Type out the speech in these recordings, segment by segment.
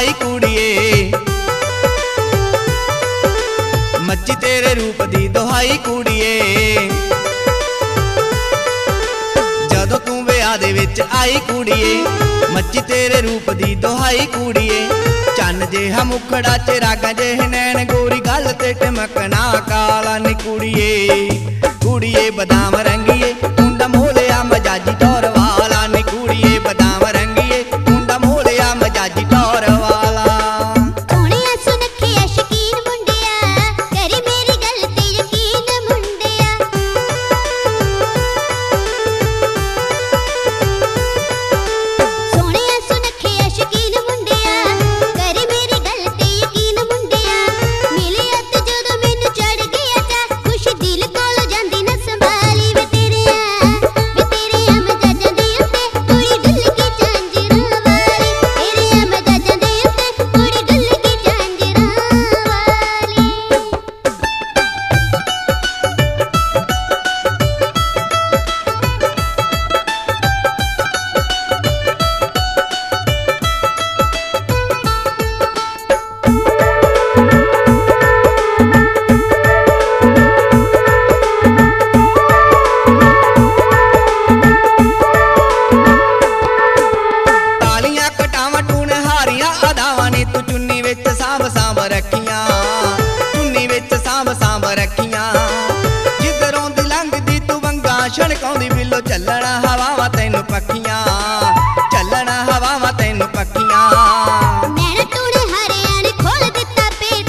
दुहाई कुड़िए, मच्छी तेरे रूप दी दुहाई कुड़िए। जदों तू विआह दे विच आई कुड़िए, मच्छी तेरे रूप दी दुहाई कुड़िए। चन्न जिहा मुखड़ा च रागां जिहे नैन, गोरी गल ते टमकना काला नी कुड़िए। कुड़िए बदाम रंगीए मुंडा मोलिया मजाजी टौर वाला नी कुड़िए, बदाम रंगीए मुंडा मोलिया मजाजी टौर वाला। सोहणिया सुनखिया शकीन मुंडिया, करी मेरी गल ते यकीन मुंडिया। सोहणिया सुनखिया शकीन मुंडिया, करी मेरी गल ते यकीन मुंडिया। मिलिया ते जदों मैनू चढ़ गया चा, खुश दिल कोल जांदी ना संभाली। वे तेरे मजाजां दे उत्ते कुड़ी डुल के झांजरां वाली। तेरे मजाजां दे उत्ते कुड़ी डुल के झांजरां वाली। तालियां कटावां टूण हारियां अदावां नी तू चुन्नी विच सांभ सांभ रखियां, चुन्नी विच सांभ सांभ रखियां। जिधरों दी लंघदी तू वंगा छणकाउंदी बिल्लो, चलना हवावां तैनूं पक्खियां, चलना हवावां तैनूं पक्खियां। नैना टूण हारियां ने खोल दिता पेट,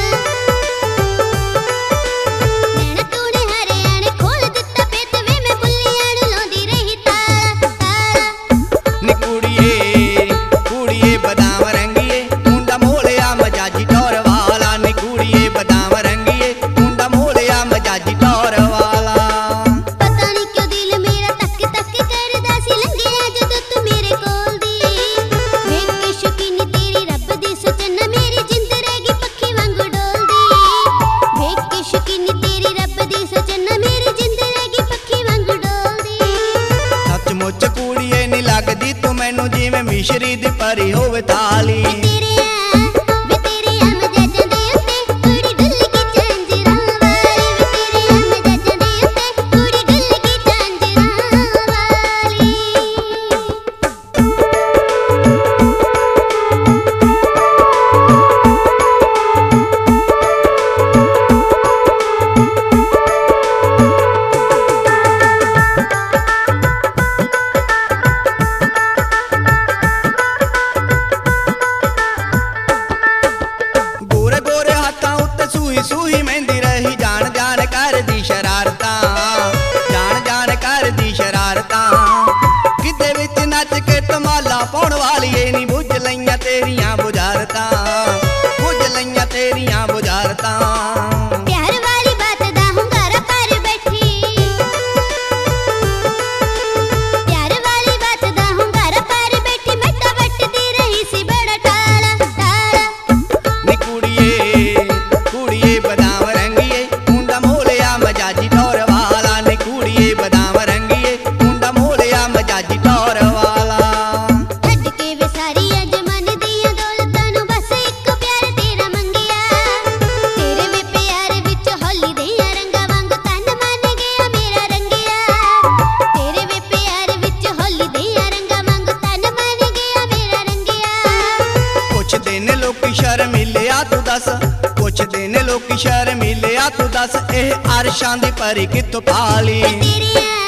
नैना टूण हारियां ने खोल दिता पेट। वे मैं बुल्लियां नूं लाउंदी रही ताला ताला। नी कुड़िए कुड़िए बदाम रंगीए मुंडा मोलिया मजाजी टौर वाला। नी कुड़िए बदाम रंगीए मुंडा मोलिया मजाजी टौर वाला। पता नहीं क्यों दिल मेरा तक तक करदा सी, लंघिया जदों तू मेरे कोल दी। वेख के शौकीनी तेरी रब दी सोचना, मेरी जिंद रहेगी पक्खी वांगू डोलदी। वेख के शौकीनी तेरी रब दी सोचना, मेरी जिंद रहेगी पक्खी वांगू डोलदी। सचमुच कुड़िए नी लगदी तू मैनू, जिवें मिश्री दी परी होवे ताली। वे तेरे मजाजां दे उत्ते कुड़ी डुल के झांजरां वाली। वे तेरे मजाजां दे उत्ते कुड़ी डुल के झांजरां वाली। गोरे गोरे हाथां उत्ते सूही सूही मेहंदी रही, जान जान करदी शरारतां, जान जान करदी शरारतां। गिद्धे विच नच के धमाला पाउण वालीए नी, बुझ लईयां तेरियां बुझारतां, बुझ लईयां तेरियां बुझारतां। प्यार वाली बात दा हुंगारा पर बैठी, प्यार वाली बात दा हुंगारा पर बैठी। मैं तां वटदी रही सी बड़ा टाला टाला। नी कुड़िए कुड़िए बदाम रंगीए मुंडा मोलिया मजाजी टौर वाला। नी कुड़िए बदाम रंगीए मुंडा मोलिया मजाजी टौर वाला। छड्ड के वे सारियां जमाने दियां दौलतां नूं, बस इक प्यार तेरा मंगिया। तेरे वे प्यार विच होली दियां रंगां वांग तन मन गया मेरा रंगिया। तेरे वे प्यार विच होली दियां रंगां वांग तन मन गया मेरा रंगिया। पुछदे ने लोकी शर्मिलिया तू दस, पुछदे ने लोकी शर्मिलिया तू दस। एह अरशां दी परी कित्थों पाली। तेरियां